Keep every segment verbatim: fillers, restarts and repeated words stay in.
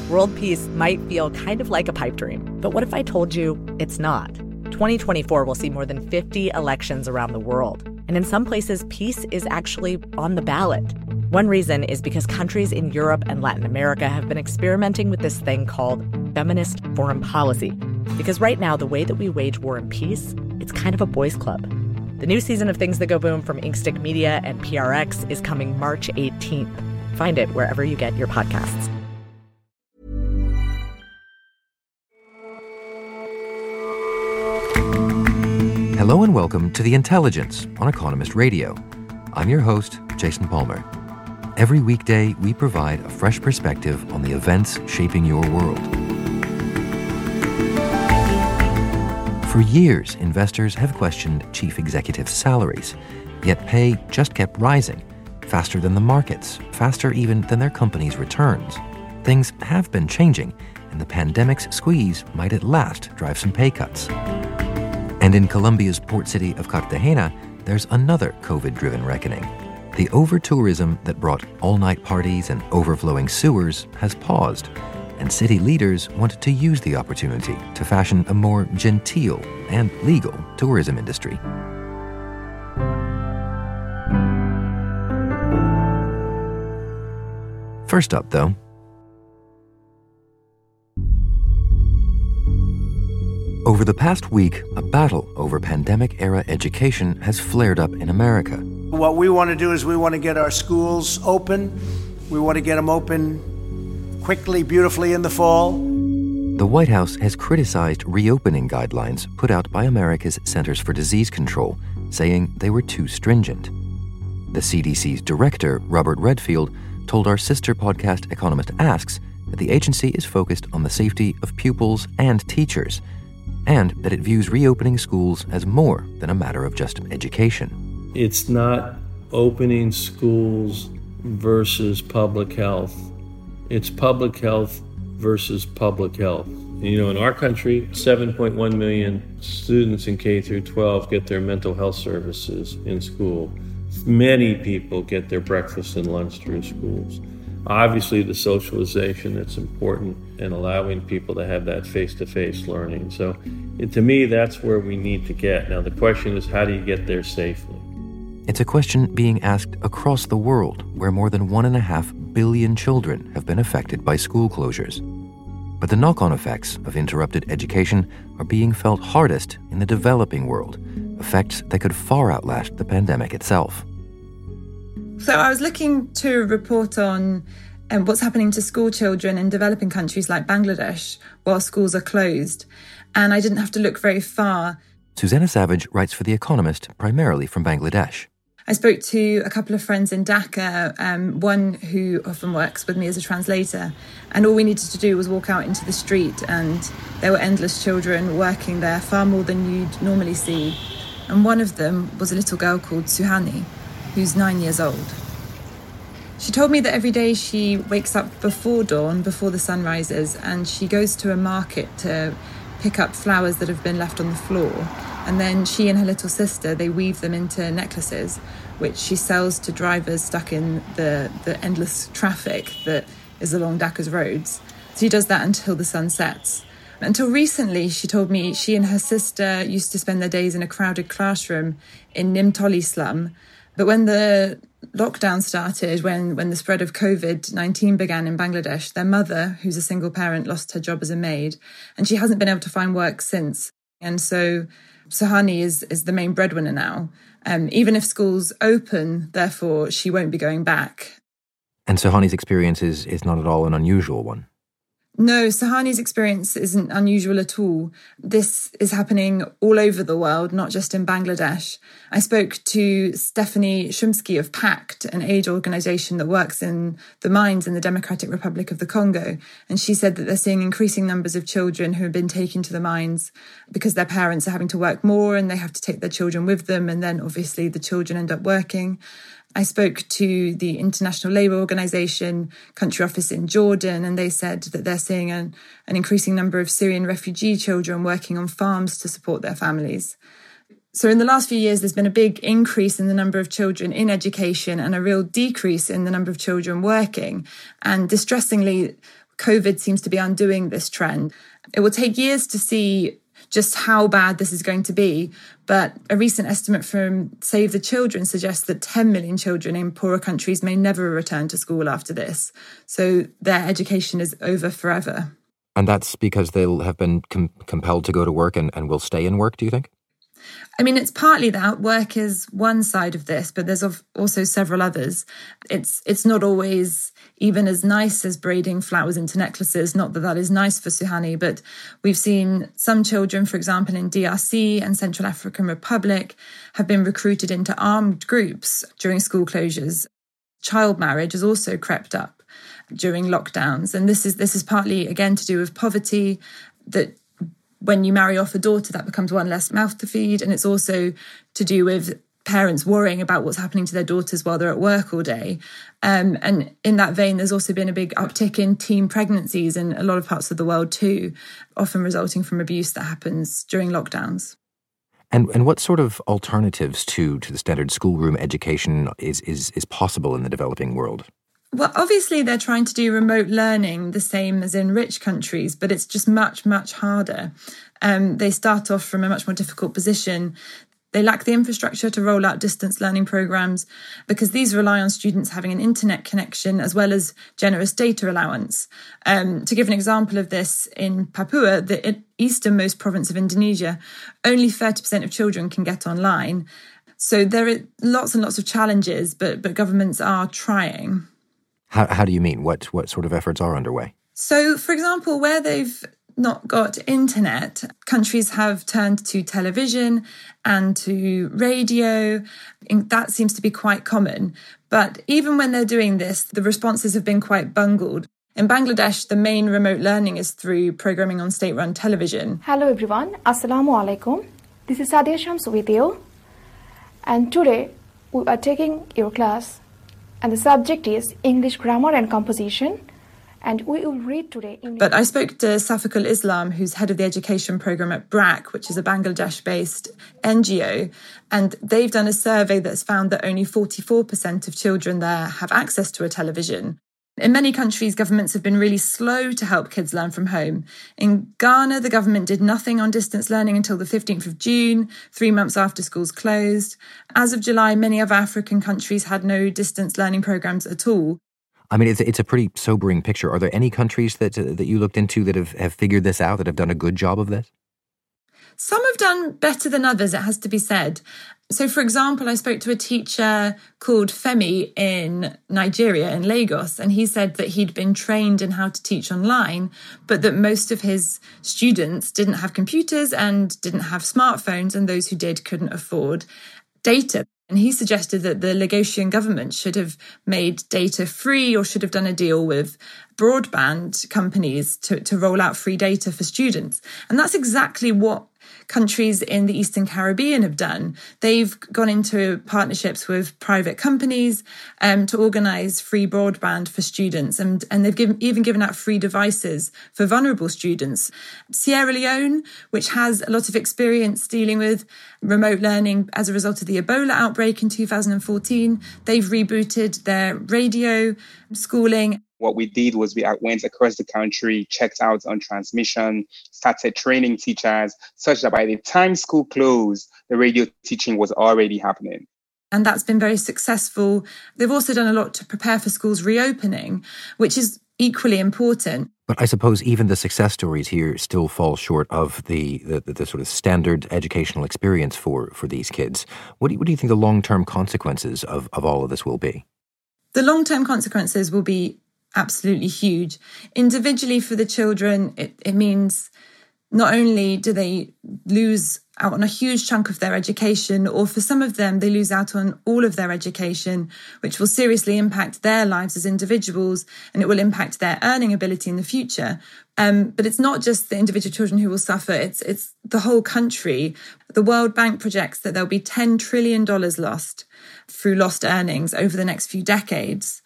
World peace might feel kind of like a pipe dream, but what if I told you it's not? twenty twenty-four will see more than fifty elections around the world, and in some places, peace is actually on the ballot. One reason is because countries in Europe and Latin America have been experimenting with this thing called feminist foreign policy. Because right now, the way that we wage war and peace, it's kind of a boys' club. The new season of Things That Go Boom from Inkstick Media and P R X is coming March eighteenth. Find it wherever you get your podcasts. Hello and welcome to The Intelligence on Economist Radio. I'm your host, Jason Palmer. Every weekday, we provide a fresh perspective on the events shaping your world. For years, investors have questioned chief executives' salaries, yet pay just kept rising, faster than the markets, faster even than their companies' returns. Things have been changing, and the pandemic's squeeze might at last drive some pay cuts. And in Colombia's port city of Cartagena, there's another COVID-driven reckoning. The over-tourism that brought all-night parties and overflowing sewers has paused, and city leaders want to use the opportunity to fashion a more genteel and legal tourism industry. First up, though, over the past week, a battle over pandemic-era education has flared up in America. What we want to do is we want to get our schools open. We want to get them open quickly, beautifully in the fall. The White House has criticized reopening guidelines put out by America's Centers for Disease Control, saying they were too stringent. The C D C's director, Robert Redfield, told our sister podcast Economist Asks that the agency is focused on the safety of pupils and teachers, and that it views reopening schools as more than a matter of just education. It's not opening schools versus public health. It's public health versus public health. You know, in our country, seven point one million students in K through twelve get their mental health services in school. Many people get their breakfast and lunch through schools. Obviously, the socialization that's important and allowing people to have that face-to-face learning. So it, to me, that's where we need to get. Now, the question is, how do you get there safely? It's a question being asked across the world, where more than one and a half billion children have been affected by school closures. But the knock-on effects of interrupted education are being felt hardest in the developing world, effects that could far outlast the pandemic itself. So I was looking to report on um, what's happening to school children in developing countries like Bangladesh while schools are closed, and I didn't have to look very far. Susanna Savage writes for The Economist, primarily from Bangladesh. I spoke to a couple of friends in Dhaka, um, one who often works with me as a translator, and all we needed to do was walk out into the street, and there were endless children working there, far more than you'd normally see. And one of them was a little girl called Suhani, who's nine years old. She told me that every day she wakes up before dawn, before the sun rises, and she goes to a market to pick up flowers that have been left on the floor. And then she and her little sister, they weave them into necklaces, which she sells to drivers stuck in the, the endless traffic that is along Dhaka's roads. So she does that until the sun sets. Until recently, she told me she and her sister used to spend their days in a crowded classroom in Nimtoli slum. But when the lockdown started, when, when the spread of COVID nineteen began in Bangladesh, their mother, who's a single parent, lost her job as a maid, and she hasn't been able to find work since. And so Suhani is, is the main breadwinner now. Um, even if schools open, therefore, she won't be going back. And Suhani's experience is, is not at all an unusual one. No, Suhani's experience isn't unusual at all. This is happening all over the world, not just in Bangladesh. I spoke to Stephanie Shumsky of PACT, an aid organisation that works in the mines in the Democratic Republic of the Congo. And she said that they're seeing increasing numbers of children who have been taken to the mines because their parents are having to work more and they have to take their children with them. And then obviously the children end up working. I spoke to the International Labour Organization country office in Jordan, and they said that they're seeing an, an increasing number of Syrian refugee children working on farms to support their families. So in the last few years, there's been a big increase in the number of children in education and a real decrease in the number of children working. And distressingly, COVID seems to be undoing this trend. It will take years to see just how bad this is going to be. But a recent estimate from Save the Children suggests that ten million children in poorer countries may never return to school after this. So their education is over forever. And that's because they'll have been com- compelled to go to work and, and will stay in work, do you think? I mean, it's partly that. Work is one side of this, but there's also several others. It's it's not always even as nice as braiding flowers into necklaces. Not that that is nice for Suhani, but we've seen some children, for example, in D R C and Central African Republic, have been recruited into armed groups during school closures. Child marriage has also crept up during lockdowns. And this is this is partly, again, to do with poverty, that when you marry off a daughter, that becomes one less mouth to feed. And it's also to do with parents worrying about what's happening to their daughters while they're at work all day. Um, and in that vein, there's also been a big uptick in teen pregnancies in a lot of parts of the world too, often resulting from abuse that happens during lockdowns. And and what sort of alternatives to, to the standard schoolroom education is, is, is possible in the developing world? Well, obviously, they're trying to do remote learning the same as in rich countries, but it's just much, much harder. Um, they start off from a much more difficult position. They lack the infrastructure to roll out distance learning programs because these rely on students having an internet connection as well as generous data allowance. Um, to give an example of this, in Papua, the easternmost province of Indonesia, only thirty percent of children can get online. So there are lots and lots of challenges, but but governments are trying. How how do you mean? What what sort of efforts are underway? So, for example, where they've not got internet, countries have turned to television and to radio. And that seems to be quite common. But even when they're doing this, the responses have been quite bungled. In Bangladesh, the main remote learning is through programming on state-run television. Hello everyone, Assalamu alaikum. This is Sadia Shams with you. And today we are taking your class. And the subject is English grammar and composition. And we will read today English. But I spoke to Safakul Islam, who's head of the education programme at B R A C, which is a Bangladesh-based N G O. And they've done a survey that's found that only forty-four percent of children there have access to a television. In many countries, governments have been really slow to help kids learn from home. In Ghana, the government did nothing on distance learning until the fifteenth of June, three months after schools closed. As of July, many other African countries had no distance learning programs at all. I mean, it's, it's a pretty sobering picture. Are there any countries that uh, that you looked into that have, have figured this out, that have done a good job of this? Some have done better than others, it has to be said. So, for example, I spoke to a teacher called Femi in Nigeria, in Lagos, and he said that he'd been trained in how to teach online, but that most of his students didn't have computers and didn't have smartphones, and those who did couldn't afford data. And he suggested that the Lagosian government should have made data free or should have done a deal with broadband companies to, to roll out free data for students. And that's exactly what countries in the Eastern Caribbean have done. They've gone into partnerships with private companies um, to organise free broadband for students, and, and they've given, even given out free devices for vulnerable students. Sierra Leone, which has a lot of experience dealing with remote learning as a result of the Ebola outbreak in two thousand fourteen, they've rebooted their radio schooling. What we did was we went across the country, checked out on transmission, started training teachers, such that by the time school closed, the radio teaching was already happening. And that's been very successful. They've also done a lot to prepare for schools reopening, which is equally important. But I suppose even the success stories here still fall short of the, the, the sort of standard educational experience for, for these kids. What do you, what do you think the long-term consequences of, of all of this will be? The long-term consequences will be absolutely huge. Individually for the children, it, it means not only do they lose out on a huge chunk of their education, or for some of them, they lose out on all of their education, which will seriously impact their lives as individuals, and it will impact their earning ability in the future. Um, but it's not just the individual children who will suffer, it's it's the whole country. The World Bank projects that there'll be ten trillion dollars lost through lost earnings over the next few decades.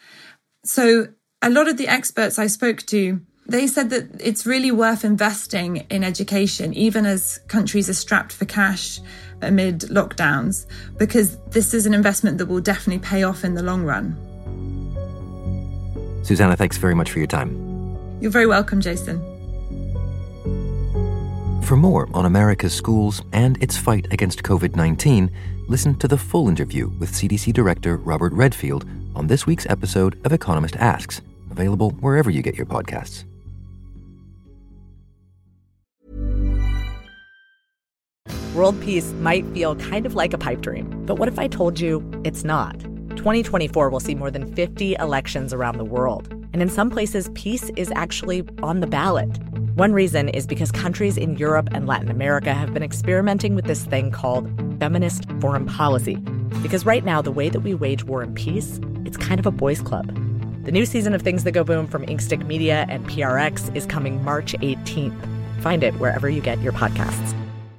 So a lot of the experts I spoke to, they said that it's really worth investing in education, even as countries are strapped for cash amid lockdowns, because this is an investment that will definitely pay off in the long run. Susanna, thanks very much for your time. You're very welcome, Jason. For more on America's schools and its fight against covid nineteen, listen to the full interview with C D C Director Robert Redfield on this week's episode of Economist Asks, available wherever you get your podcasts. World peace might feel kind of like a pipe dream, but what if I told you it's not? twenty twenty-four will see more than fifty elections around the world, and in some places, peace is actually on the ballot. One reason is because countries in Europe and Latin America have been experimenting with this thing called feminist foreign policy. Because right now, the way that we wage war and peace, it's kind of a boys' club. The new season of Things That Go Boom from Inkstick Media and P R X is coming March eighteenth. Find it wherever you get your podcasts.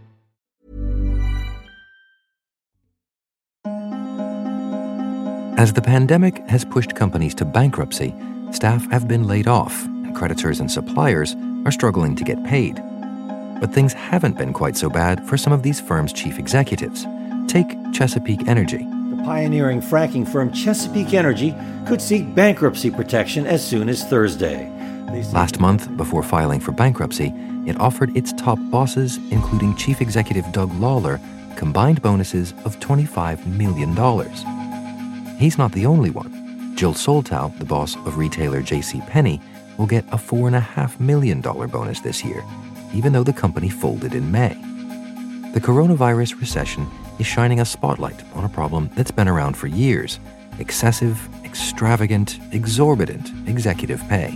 As the pandemic has pushed companies to bankruptcy, staff have been laid off, and creditors and suppliers are struggling to get paid. But things haven't been quite so bad for some of these firms' chief executives. Take Chesapeake Energy. The pioneering fracking firm Chesapeake Energy could seek bankruptcy protection as soon as Thursday. Last month, before filing for bankruptcy, it offered its top bosses, including Chief Executive Doug Lawler, combined bonuses of twenty-five million dollars. He's not the only one. Jill Soltau, the boss of retailer J C Penney, will get a four point five million dollars bonus this year, even though the company folded in May. The coronavirus recession is shining a spotlight on a problem that's been around for years: excessive, extravagant, exorbitant executive pay.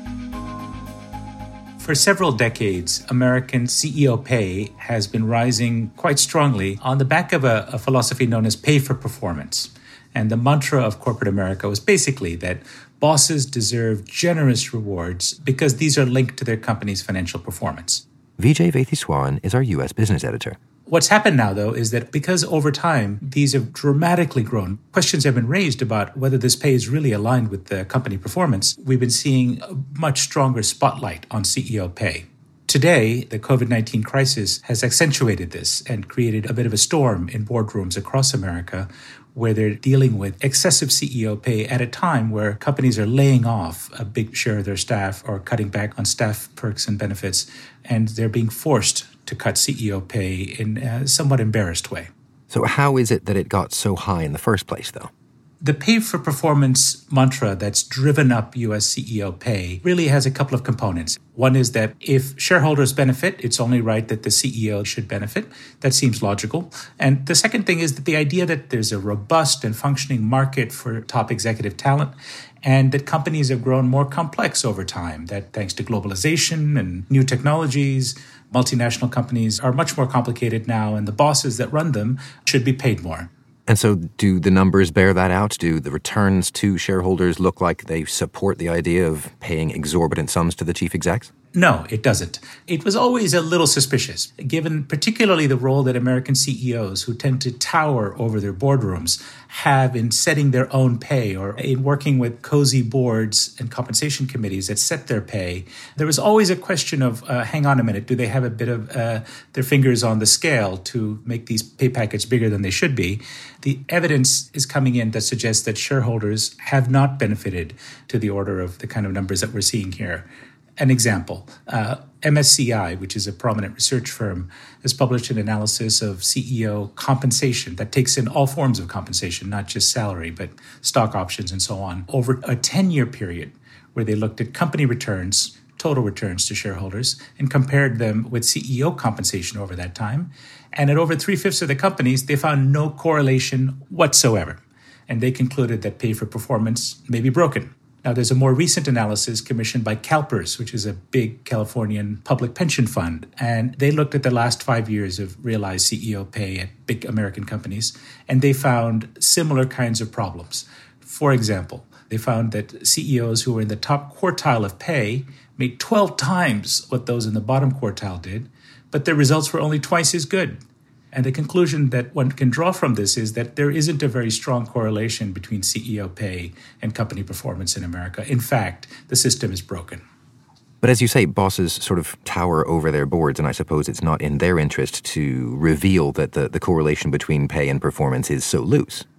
For several decades, American C E O pay has been rising quite strongly on the back of a, a philosophy known as pay for performance. And the mantra of corporate America was basically that bosses deserve generous rewards because these are linked to their company's financial performance. Vijay Vaitheswaran is our U S business editor. What's happened now, though, is that because over time these have dramatically grown, questions have been raised about whether this pay is really aligned with the company performance. We've been seeing a much stronger spotlight on C E O pay. Today, the covid nineteen crisis has accentuated this and created a bit of a storm in boardrooms across America, where they're dealing with excessive C E O pay at a time where companies are laying off a big share of their staff or cutting back on staff perks and benefits, and they're being forced to cut C E O pay in a somewhat embarrassed way. So how is it that it got so high in the first place, though? The pay-for-performance mantra that's driven up U S C E O pay really has a couple of components. One is that if shareholders benefit, it's only right that the C E O should benefit. That seems logical. And the second thing is that the idea that there's a robust and functioning market for top executive talent, and that companies have grown more complex over time, that thanks to globalization and new technologies, multinational companies are much more complicated now, and the bosses that run them should be paid more. And so do the numbers bear that out? Do the returns to shareholders look like they support the idea of paying exorbitant sums to the chief execs? No, it doesn't. It was always a little suspicious, given particularly the role that American C E Os, who tend to tower over their boardrooms, have in setting their own pay or in working with cozy boards and compensation committees that set their pay. There was always a question of, uh, hang on a minute, do they have a bit of uh, their fingers on the scale to make these pay packets bigger than they should be? The evidence is coming in that suggests that shareholders have not benefited to the order of the kind of numbers that we're seeing here. An example, uh, M S C I, which is a prominent research firm, has published an analysis of C E O compensation that takes in all forms of compensation, not just salary, but stock options and so on, over a ten-year period where they looked at company returns, total returns to shareholders, and compared them with C E O compensation over that time. And at over three-fifths of the companies, they found no correlation whatsoever. And they concluded that pay for performance may be broken. Now, there's a more recent analysis commissioned by CalPERS, which is a big Californian public pension fund. And they looked at the last five years of realized C E O pay at big American companies, and they found similar kinds of problems. For example, they found that C E Os who were in the top quartile of pay made twelve times what those in the bottom quartile did, but their results were only twice as good. And the conclusion that one can draw from this is that there isn't a very strong correlation between C E O pay and company performance in America. In fact, the system is broken. But as you say, bosses sort of tower over their boards, and I suppose it's not in their interest to reveal that the, the correlation between pay and performance is so loose.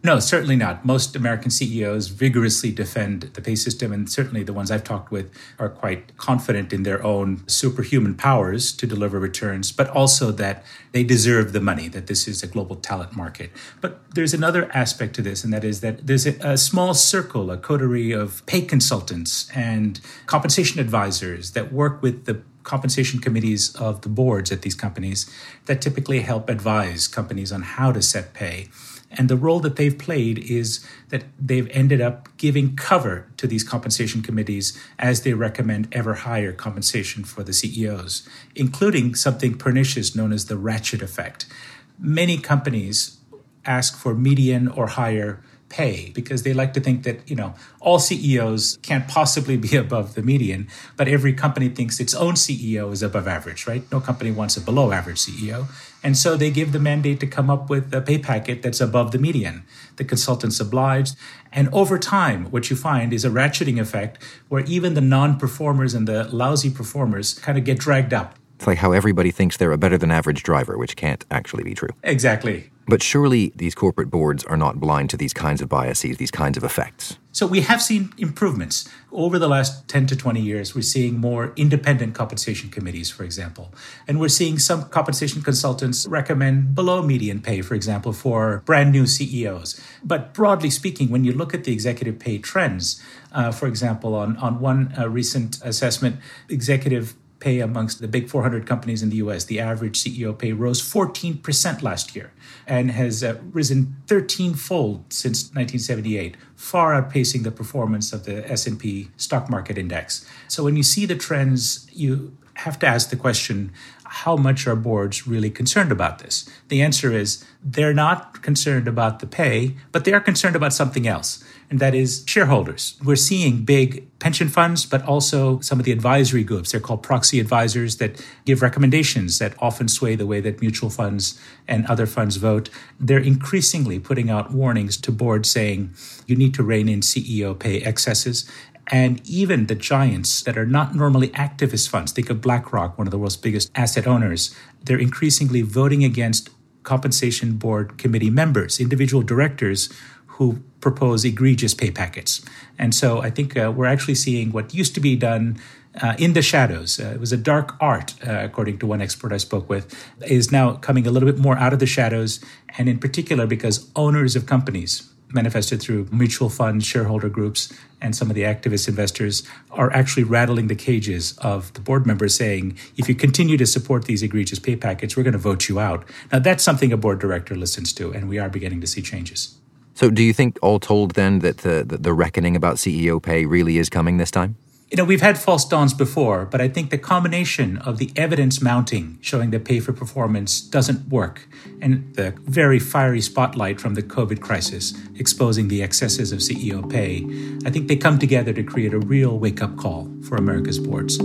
No, certainly not. Most American C E Os vigorously defend the pay system, and certainly the ones I've talked with are quite confident in their own superhuman powers to deliver returns, but also that they deserve the money, that this is a global talent market. But there's another aspect to this, and that is that there's a, a small circle, a coterie of pay consultants and compensation advisors that work with the compensation committees of the boards at these companies that typically help advise companies on how to set pay. And the role that they've played is that they've ended up giving cover to these compensation committees as they recommend ever higher compensation for the C E Os, including something pernicious known as the ratchet effect. Many companies ask for median or higher pay because they like to think that, you know, all C E Os can't possibly be above the median, but every company thinks its own C E O is above average, right? No company wants a below average C E O. And so they give the mandate to come up with a pay packet that's above the median. The consultant's obliged. And over time, what you find is a ratcheting effect where even the non-performers and the lousy performers kind of get dragged up. It's like how everybody thinks they're a better than average driver, which can't actually be true. Exactly. But surely these corporate boards are not blind to these kinds of biases, these kinds of effects. So we have seen improvements. Over the last ten to twenty years, we're seeing more independent compensation committees, for example. And we're seeing some compensation consultants recommend below median pay, for example, for brand new C E Os. But broadly speaking, when you look at the executive pay trends, uh, for example, on, on one uh, recent assessment, executive pay amongst the big four hundred companies in the U S, the average C E O pay rose fourteen percent last year and has uh, risen thirteen-fold since nineteen seventy-eight, far outpacing the performance of the S and P stock market index. So when you see the trends, you have to ask the question, how much are boards really concerned about this? The answer is they're not concerned about the pay, but they are concerned about something else, and that is shareholders. We're seeing big pension funds, but also some of the advisory groups. They're called proxy advisors that give recommendations that often sway the way that mutual funds and other funds vote. They're increasingly putting out warnings to boards saying you need to rein in C E O pay excesses. And even the giants that are not normally activist funds, think of BlackRock, one of the world's biggest asset owners, they're increasingly voting against compensation board committee members, individual directors who propose egregious pay packets. And so I think uh, we're actually seeing what used to be done uh, in the shadows. Uh, it was a dark art, uh, according to one expert I spoke with, is now coming a little bit more out of the shadows, and in particular because owners of companies, manifested through mutual funds, shareholder groups, and some of the activist investors are actually rattling the cages of the board members saying, if you continue to support these egregious pay packets, we're going to vote you out. Now, that's something a board director listens to, and we are beginning to see changes. So do you think, all told then, that the, the, the reckoning about C E O pay really is coming this time? You know, we've had false dawns before, but I think the combination of the evidence mounting showing that pay for performance doesn't work and the very fiery spotlight from the COVID crisis exposing the excesses of C E O pay, I think they come together to create a real wake-up call for America's boards.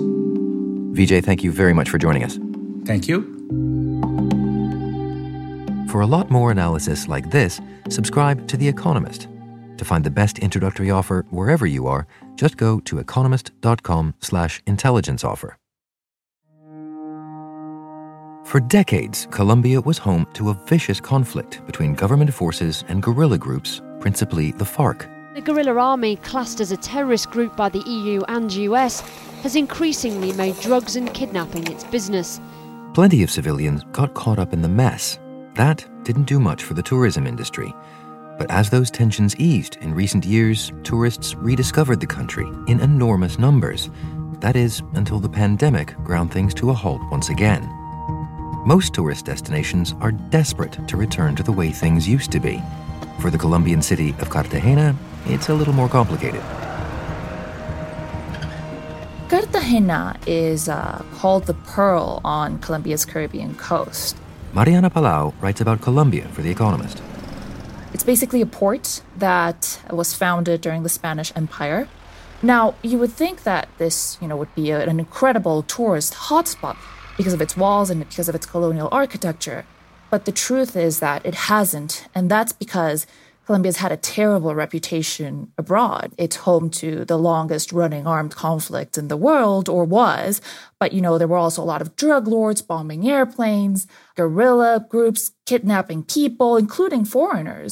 Vijay, thank you very much for joining us. Thank you. For a lot more analysis like this, subscribe to The Economist. To find the best introductory offer wherever you are, just go to economist.com slash intelligence offer. For decades, Colombia was home to a vicious conflict between government forces and guerrilla groups, principally the FARC. The guerrilla army, classed as a terrorist group by the E U and U S, has increasingly made drugs and kidnapping its business. Plenty of civilians got caught up in the mess. That didn't do much for the tourism industry. But as those tensions eased in recent years, tourists rediscovered the country in enormous numbers. That is, until the pandemic ground things to a halt once again. Most tourist destinations are desperate to return to the way things used to be. For the Colombian city of Cartagena, it's a little more complicated. Cartagena is uh, called the Pearl on Colombia's Caribbean coast. Mariana Palau writes about Colombia for The Economist. It's basically a port that was founded during the Spanish Empire. Now, you would think that this, you know, would be a, an incredible tourist hotspot because of its walls and because of its colonial architecture. But the truth is that it hasn't, and that's because Colombia's had a terrible reputation abroad. It's home to the longest-running armed conflict in the world, or was. But, you know, there were also a lot of drug lords bombing airplanes, guerrilla groups kidnapping people, including foreigners.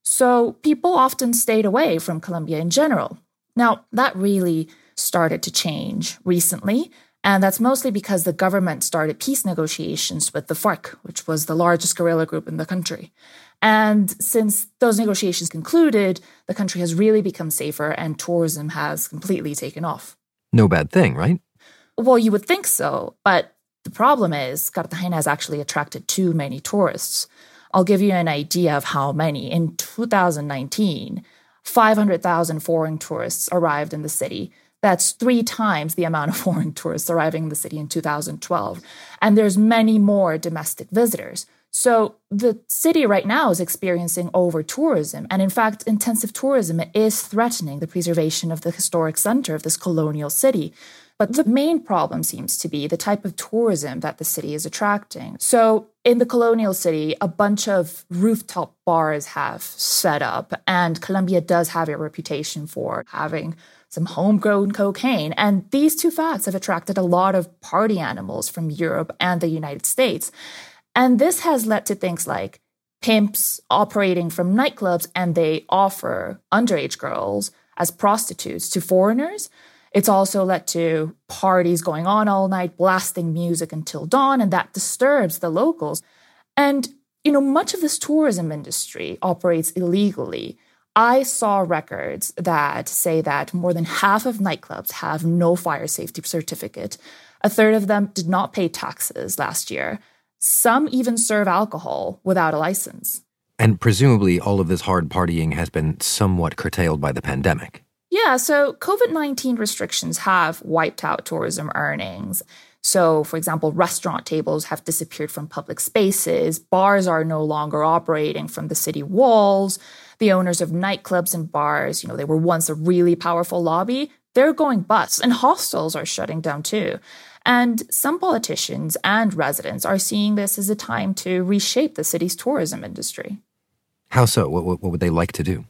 So people often stayed away from Colombia in general. Now, that really started to change recently, and that's mostly because the government started peace negotiations with the FARC, which was the largest guerrilla group in the country. And since those negotiations concluded, the country has really become safer and tourism has completely taken off. No bad thing, right? Well, you would think so, but the problem is Cartagena has actually attracted too many tourists. I'll give you an idea of how many. In two thousand nineteen, five hundred thousand foreign tourists arrived in the city. That's three times the amount of foreign tourists arriving in the city in two thousand twelve. And there's many more domestic visitors. So the city right now is experiencing over-tourism. And in fact, intensive tourism is threatening the preservation of the historic center of this colonial city. But the main problem seems to be the type of tourism that the city is attracting. So in the colonial city, a bunch of rooftop bars have set up, and Colombia does have a reputation for having some homegrown cocaine. And these two facts have attracted a lot of party animals from Europe and the United States. And this has led to things like pimps operating from nightclubs, and they offer underage girls as prostitutes to foreigners. It's also led to parties going on all night, blasting music until dawn, and that disturbs the locals. And, you know, much of this tourism industry operates illegally. I saw records that say that more than half of nightclubs have no fire safety certificate. A third of them did not pay taxes last year. Some even serve alcohol without a license. And presumably all of this hard partying has been somewhat curtailed by the pandemic. Yeah, so COVID nineteen restrictions have wiped out tourism earnings. So, for example, restaurant tables have disappeared from public spaces. Bars are no longer operating from the city walls. The owners of nightclubs and bars, you know, they were once a really powerful lobby. They're going bust, and hostels are shutting down too. And some politicians and residents are seeing this as a time to reshape the city's tourism industry. How so? What, what, what would they like to do?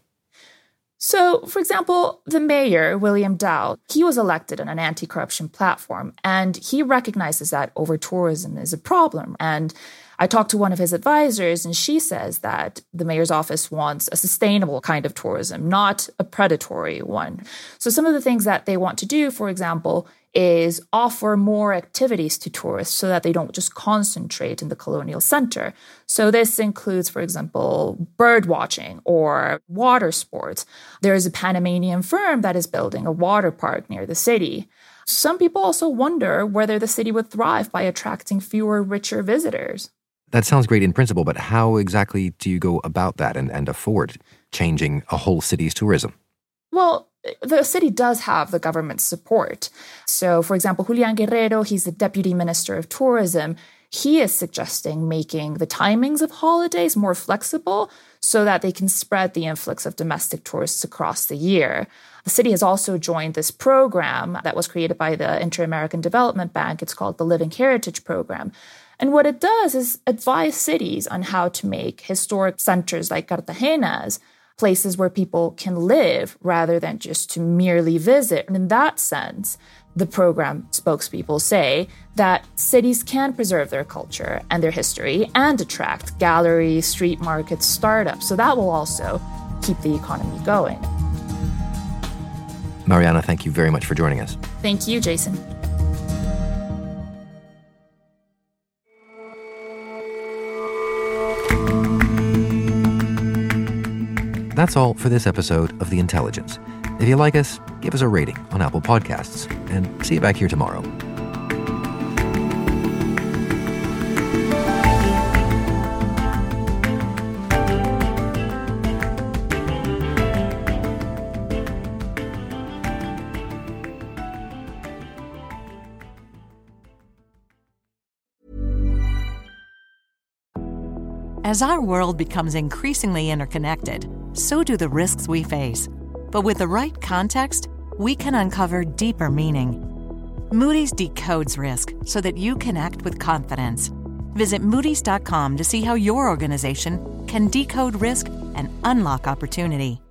So, for example, the mayor, William Dow, he was elected on an anti-corruption platform, and he recognizes that over-tourism is a problem. And I talked to one of his advisors, and she says that the mayor's office wants a sustainable kind of tourism, not a predatory one. So some of the things that they want to do, for example, is offer more activities to tourists so that they don't just concentrate in the colonial center. So this includes, for example, bird watching or water sports. There is a Panamanian firm that is building a water park near the city. Some people also wonder whether the city would thrive by attracting fewer, richer visitors. That sounds great in principle, but how exactly do you go about that and, and afford changing a whole city's tourism? Well, the city does have the government's support. So, for example, Julian Guerrero, he's the Deputy Minister of Tourism. He is suggesting making the timings of holidays more flexible so that they can spread the influx of domestic tourists across the year. The city has also joined this program that was created by the Inter-American Development Bank. It's called the Living Heritage Program. And what it does is advise cities on how to make historic centers like Cartagena's places where people can live rather than just to merely visit. And in that sense, the program spokespeople say that cities can preserve their culture and their history and attract galleries, street markets, startups. So that will also keep the economy going. Mariana, thank you very much for joining us. Thank you, Jason. That's all for this episode of The Intelligence. If you like us, give us a rating on Apple Podcasts, and see you back here tomorrow. As our world becomes increasingly interconnected, so do the risks we face. But with the right context, we can uncover deeper meaning. Moody's decodes risk so that you can act with confidence. Visit Moody's dot com to see how your organization can decode risk and unlock opportunity.